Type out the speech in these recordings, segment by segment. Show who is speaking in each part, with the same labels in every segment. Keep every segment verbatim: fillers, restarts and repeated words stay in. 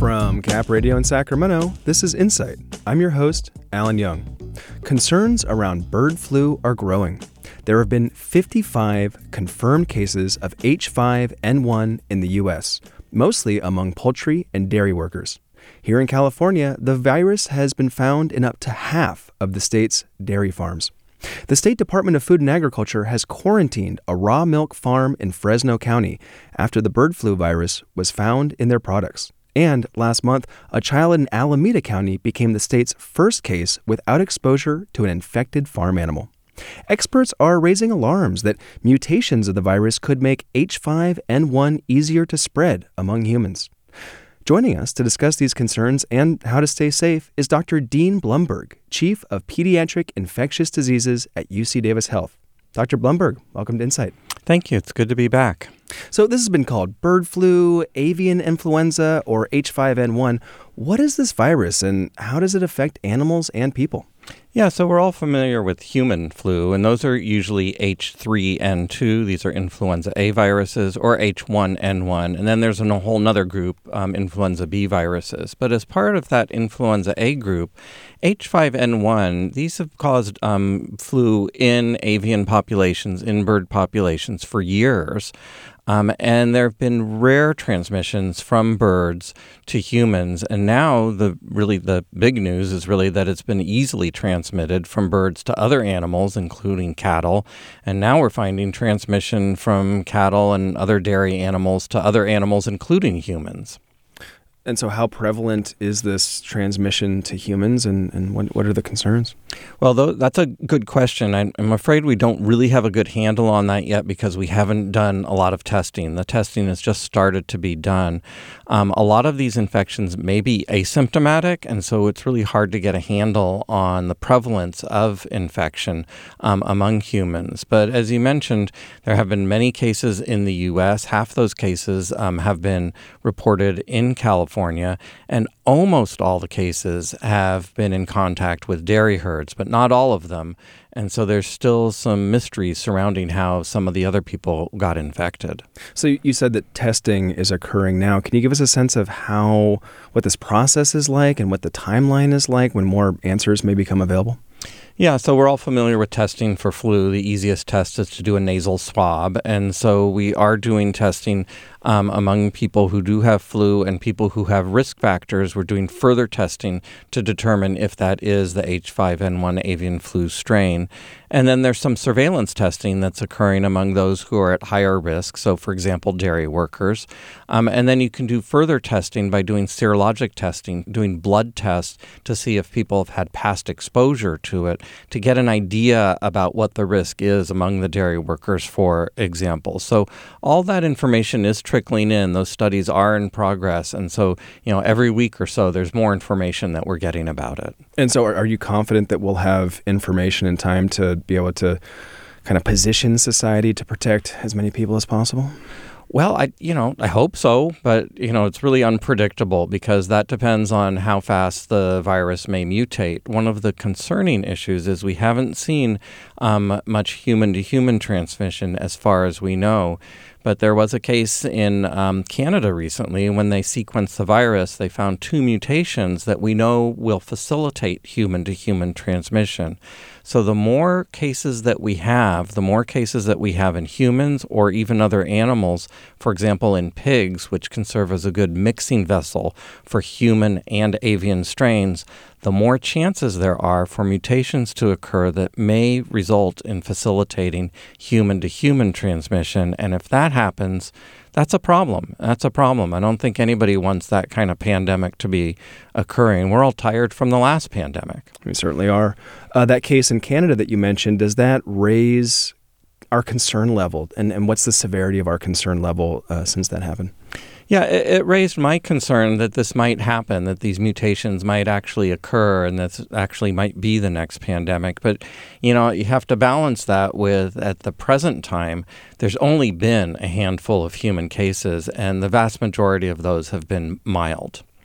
Speaker 1: From Cap Radio in Sacramento, this is Insight. I'm your host, Alan Young. Concerns around bird flu are growing. There have been fifty-five confirmed cases of H five N one in the U S, mostly among poultry and dairy workers. Here in California, the virus has been found in up to half of the state's dairy farms. The State Department of Food and Agriculture has quarantined a raw milk farm in Fresno County after the bird flu virus was found in their products. And last month, a child in Alameda County became the state's first case without exposure to an infected farm animal. Experts are raising alarms that mutations of the virus could make H five N one easier to spread among humans. Joining us to discuss these concerns and how to stay safe is Doctor Dean Blumberg, Chief of Pediatric Infectious Diseases at U C Davis Health. Doctor Blumberg, welcome to Insight.
Speaker 2: Thank you. It's good to be back.
Speaker 1: So this has been called bird flu, avian influenza, or H five N one. What is this virus and how does it affect animals and people?
Speaker 2: Yeah, so we're all familiar with human flu, and those are usually H three N two. These are influenza A viruses, or H one N one. And then there's a whole other group, um, influenza B viruses. But as part of that influenza A group, H five N one, these have caused um, flu in avian populations, in bird populations for years. Um, and there have been rare transmissions from birds to humans. And now the really the big news is really that it's been easily transmitted from birds to other animals, including cattle. And now we're finding transmission from cattle and other dairy animals to other animals, including humans.
Speaker 1: And so how prevalent is this transmission to humans, and, and what, what are the concerns?
Speaker 2: Well, though, that's a good question. I'm, I'm afraid we don't really have a good handle on that yet because we haven't done a lot of testing. The testing has just started to be done. Um, a lot of these infections may be asymptomatic, and so it's really hard to get a handle on the prevalence of infection um, among humans. But as you mentioned, there have been many cases in the U S. Half those cases um, have been reported in California. California, and almost all the cases have been in contact with dairy herds, but not all of them. And so there's still some mystery surrounding how some of the other people got infected.
Speaker 1: So you said that testing is occurring now. Can you give us a sense of how, what this process is like and what the timeline is like when more answers may become available?
Speaker 2: Yeah, so we're all familiar with testing for flu. The easiest test is to do a nasal swab. And so we are doing testing um, among people who do have flu and people who have risk factors. We're doing further testing to determine if that is the H five N one avian flu strain. And then there's some surveillance testing that's occurring among those who are at higher risk. So, for example, dairy workers. Um, and then you can do further testing by doing serologic testing, doing blood tests to see if people have had past exposure to it, to get an idea about what the risk is among the dairy workers, for example. So all that information is trickling in. Those studies are in progress. And so, you know, every week or so, there's more information that we're getting about it.
Speaker 1: And so are, are you confident that we'll have information in time to be able to kind of position society to protect as many people as possible?
Speaker 2: Well, I you know, I hope so, but, you know, it's really unpredictable because that depends on how fast the virus may mutate. One of the concerning issues is we haven't seen um, much human-to-human transmission as far as we know. But there was a case in um, Canada recently when they sequenced the virus. They found two mutations that we know will facilitate human-to-human transmission. So the more cases that we have, the more cases that we have in humans or even other animals, for example, in pigs, which can serve as a good mixing vessel for human and avian strains, the more chances there are for mutations to occur that may result in facilitating human-to-human transmission. And if that happens, that's a problem. That's a problem. I don't think anybody wants that kind of pandemic to be occurring. We're all tired from the last pandemic.
Speaker 1: We certainly are. Uh, that case in Canada that you mentioned, does that raise our concern level? And, and what's the severity of our concern level uh, since that happened?
Speaker 2: Yeah, it, it raised my concern that this might happen, that these mutations might actually occur and that actually might be the next pandemic. But, you know, you have to balance that with, at the present time, there's only been a handful of human cases, and the vast majority of those have been mild.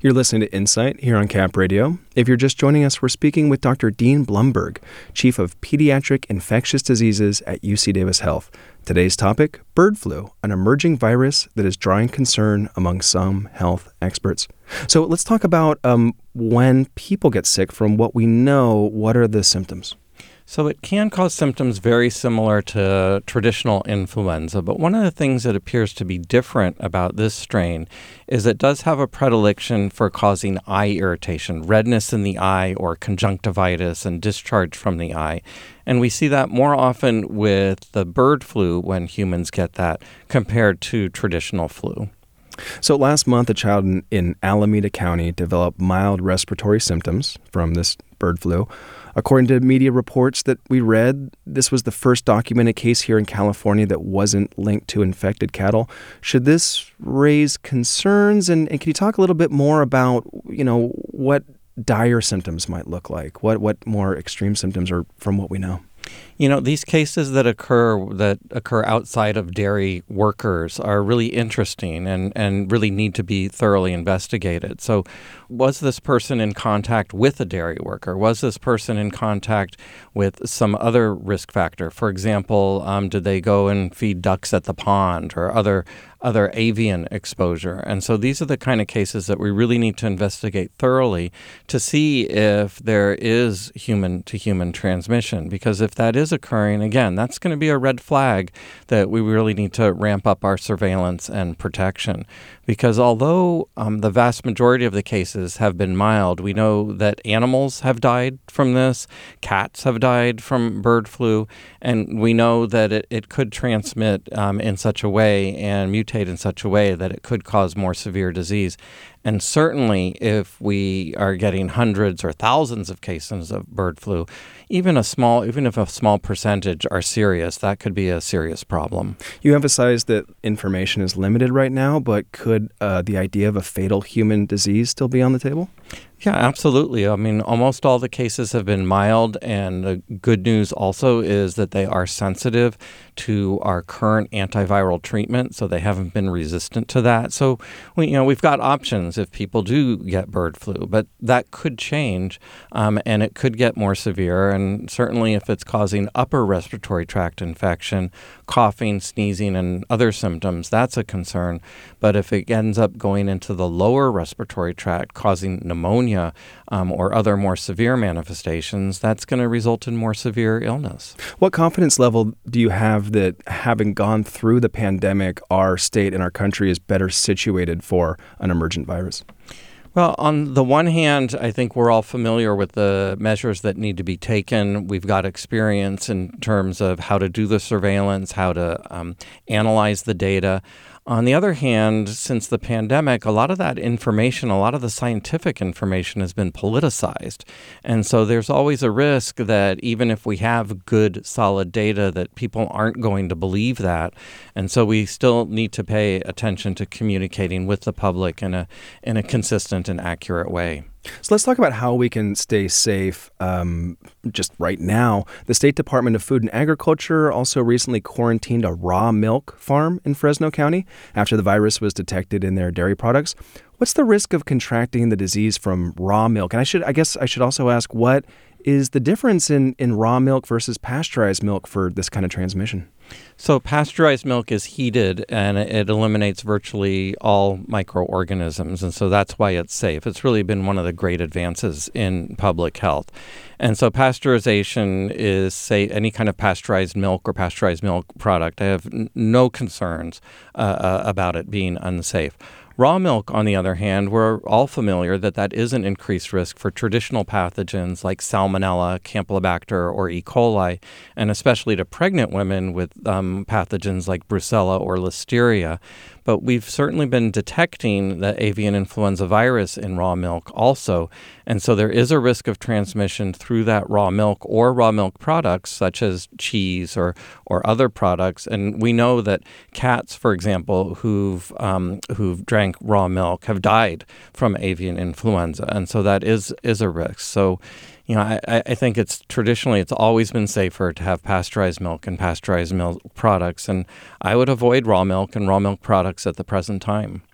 Speaker 1: You're listening to Insight here on Cap Radio. If you're just joining us, we're speaking with Doctor Dean Blumberg, Chief of Pediatric Infectious Diseases at U C Davis Health. Today's topic, bird flu, an emerging virus that is drawing concern among some health experts. So let's talk about um, when people get sick. From what we know, what are the symptoms?
Speaker 2: So it can cause symptoms very similar to traditional influenza, but one of the things that appears to be different about this strain is it does have a predilection for causing eye irritation, redness in the eye, or conjunctivitis and discharge from the eye. And we see that more often with the bird flu when humans get that compared to traditional flu.
Speaker 1: So last month, a child in, in Alameda County developed mild respiratory symptoms from this bird flu. According to media reports that we read, this was the first documented case here in California that wasn't linked to infected cattle. Should this raise concerns? And, and can you talk a little bit more about, you know, what dire symptoms might look like? What what more extreme symptoms are from what we know?
Speaker 2: You know, these cases that occur that occur outside of dairy workers are really interesting and, and really need to be thoroughly investigated. So was this person in contact with a dairy worker? Was this person in contact with some other risk factor? For example, um, did they go and feed ducks at the pond or other other avian exposure? And so these are the kind of cases that we really need to investigate thoroughly to see if there is human-to-human transmission. Because if that is occurring, again, that's going to be a red flag that we really need to ramp up our surveillance and protection. Because although um, the vast majority of the cases have been mild, we know that animals have died from this, cats have died from bird flu, and we know that it, it could transmit um, in such a way and mutate in such a way that it could cause more severe disease. And certainly if we are getting hundreds or thousands of cases of bird flu, even a small, even if a small percentage are serious, that could be a serious problem.
Speaker 1: You emphasize that information is limited right now, but could uh, the idea of a fatal human disease still be on the table?
Speaker 2: Yeah, absolutely. I mean, almost all the cases have been mild, and the good news also is that they are sensitive to our current antiviral treatment, so they haven't been resistant to that. So, we, you know, we've got options if people do get bird flu, but that could change, um, and it could get more severe. And certainly if it's causing upper respiratory tract infection, coughing, sneezing, and other symptoms, that's a concern. But if it ends up going into the lower respiratory tract, causing pneumonia, Um, or other more severe manifestations, that's going to result in more severe illness.
Speaker 1: What confidence level do you have that, having gone through the pandemic, our state and our country is better situated for an emergent virus?
Speaker 2: Well, on the one hand, I think we're all familiar with the measures that need to be taken. We've got experience in terms of how to do the surveillance, how to um, analyze the data. On the other hand, since the pandemic, a lot of that information, a lot of the scientific information has been politicized. And so there's always a risk that even if we have good, solid data, that people aren't going to believe that. And so we still need to pay attention to communicating with the public in a in a consistent and accurate way.
Speaker 1: So let's talk about how we can stay safe um, just right now. The State Department of Food and Agriculture also recently quarantined a raw milk farm in Fresno County after the virus was detected in their dairy products. What's the risk of contracting the disease from raw milk? And I should, I guess I should also ask, what is the difference in, in raw milk versus pasteurized milk for this kind of transmission?
Speaker 2: So pasteurized milk is heated, and it eliminates virtually all microorganisms, and so that's why it's safe. It's really been one of the great advances in public health. And so pasteurization is, say, any kind of pasteurized milk or pasteurized milk product. I have n- no concerns uh, uh, about it being unsafe. Raw milk, on the other hand, we're all familiar that that is an increased risk for traditional pathogens like Salmonella, Campylobacter, or E. coli, and especially to pregnant women with um, pathogens like Brucella or Listeria. But we've certainly been detecting the avian influenza virus in raw milk also. And so there is a risk of transmission through that raw milk or raw milk products such as cheese or or other products. And we know that cats, for example, who've um, who've drank raw milk have died from avian influenza. And so that is is a risk. So, you know, I, I think it's traditionally, it's always been safer to have pasteurized milk and pasteurized milk products. And I would avoid raw milk and raw milk products at the present time.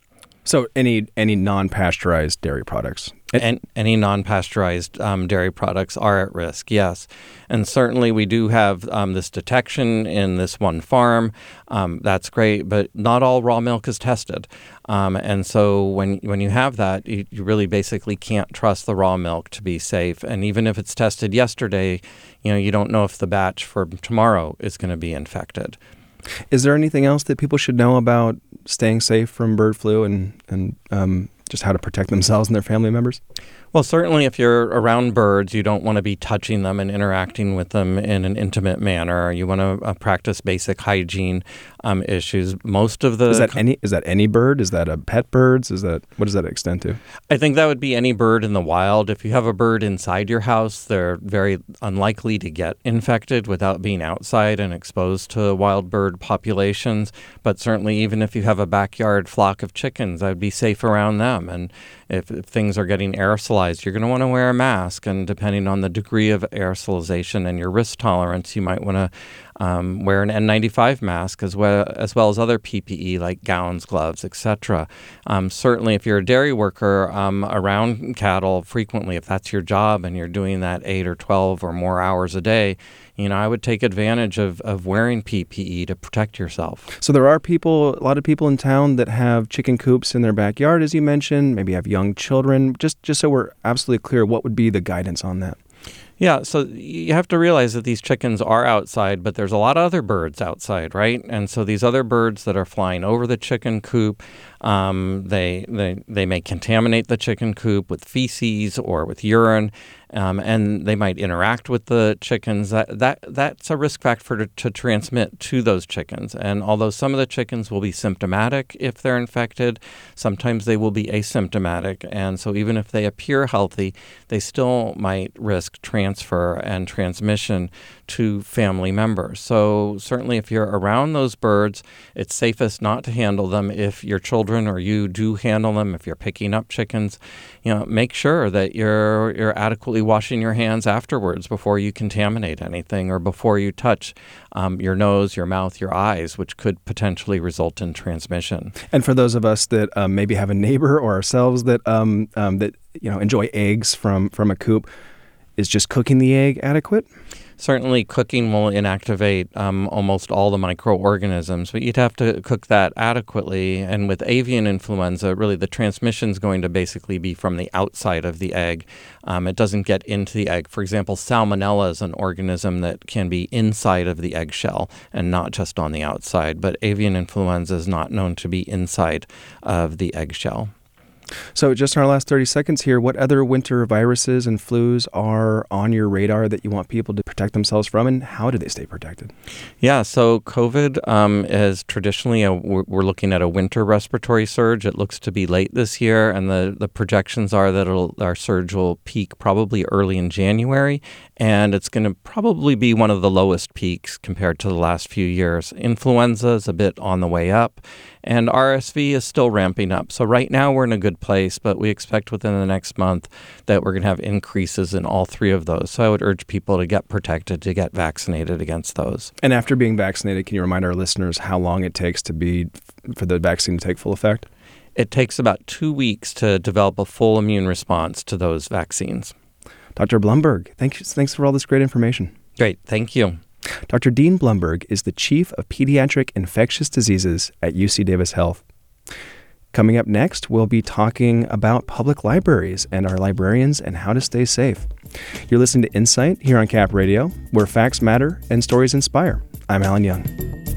Speaker 1: So any any non-pasteurized dairy products?
Speaker 2: And any non-pasteurized um, dairy products are at risk, yes. And certainly we do have um, this detection in this one farm. Um, that's great, but not all raw milk is tested. Um, and so when when you have that, you, you really basically can't trust the raw milk to be safe. And even if it's tested yesterday, you know, you don't know if the batch for tomorrow is going to be infected.
Speaker 1: Is there anything else that people should know about staying safe from bird flu and, and um, just how to protect themselves and their family members?
Speaker 2: Well, certainly if you're around birds, you don't want to be touching them and interacting with them in an intimate manner. You want to uh, practice basic hygiene um, issues. Most of the...
Speaker 1: Is that any Is that any bird? Is that a pet birds? Is that What does that extend to?
Speaker 2: I think that would be any bird in the wild. If you have a bird inside your house, they're very unlikely to get infected without being outside and exposed to wild bird populations. But certainly even if you have a backyard flock of chickens, I'd be safe around them. And if, if things are getting aerosolized, you're going to want to wear a mask. And depending on the degree of aerosolization and your risk tolerance, you might want to um, wear an N ninety-five mask as well, as well as other P P E like gowns, gloves, et cetera. Um, certainly, if you're a dairy worker um, around cattle frequently, if that's your job and you're doing that eight or twelve or more hours a day, you know, I would take advantage of, of wearing P P E to protect yourself.
Speaker 1: So there are people, a lot of people in town that have chicken coops in their backyard, as you mentioned, maybe have young children. Just, just so we're absolutely clear, what would be the guidance on that?
Speaker 2: Yeah, so you have to realize that these chickens are outside, but there's a lot of other birds outside, right? And so these other birds that are flying over the chicken coop, um, they, they, they may contaminate the chicken coop with feces or with urine. Um, and they might interact with the chickens. That that that's a risk factor to, to transmit to those chickens. And although some of the chickens will be symptomatic if they're infected, sometimes they will be asymptomatic. And so even if they appear healthy, they still might risk transfer and transmission to family members. So certainly if you're around those birds, it's safest not to handle them. If your children or you do handle them, if you're picking up chickens, you know, make sure that you're you're adequately washing your hands afterwards before you contaminate anything or before you touch um, your nose, your mouth, your eyes, which could potentially result in transmission.
Speaker 1: And for those of us that um, maybe have a neighbor or ourselves that um, um, that you know enjoy eggs from from a coop, is just cooking the egg adequate?
Speaker 2: Certainly, cooking will inactivate um, almost all the microorganisms, but you'd have to cook that adequately. And with avian influenza, really the transmission is going to basically be from the outside of the egg. Um, it doesn't get into the egg. For example, Salmonella is an organism that can be inside of the eggshell and not just on the outside. But avian influenza is not known to be inside of the eggshell.
Speaker 1: So just in our last thirty seconds here, what other winter viruses and flus are on your radar that you want people to protect themselves from, and how do they stay protected?
Speaker 2: Yeah, so COVID um, is traditionally, a, we're looking at a winter respiratory surge. It looks to be late this year, and the, the projections are that it'll, our surge will peak probably early in January, and it's going to probably be one of the lowest peaks compared to the last few years. Influenza is a bit on the way up, and R S V is still ramping up. So right now we're in a good place, but we expect within the next month that we're going to have increases in all three of those. So I would urge people to get protected, to get vaccinated against those.
Speaker 1: And after being vaccinated, can you remind our listeners how long it takes to be for the vaccine to take full effect?
Speaker 2: It takes about two weeks to develop a full immune response to those vaccines.
Speaker 1: Doctor Blumberg, thanks, thanks for all this great information.
Speaker 2: Great. Thank you.
Speaker 1: Doctor Dean Blumberg is the Chief of Pediatric Infectious Diseases at U C Davis Health. Coming up next, we'll be talking about public libraries and our librarians and how to stay safe. You're listening to Insight here on Cap Radio, where facts matter and stories inspire. I'm Alan Young.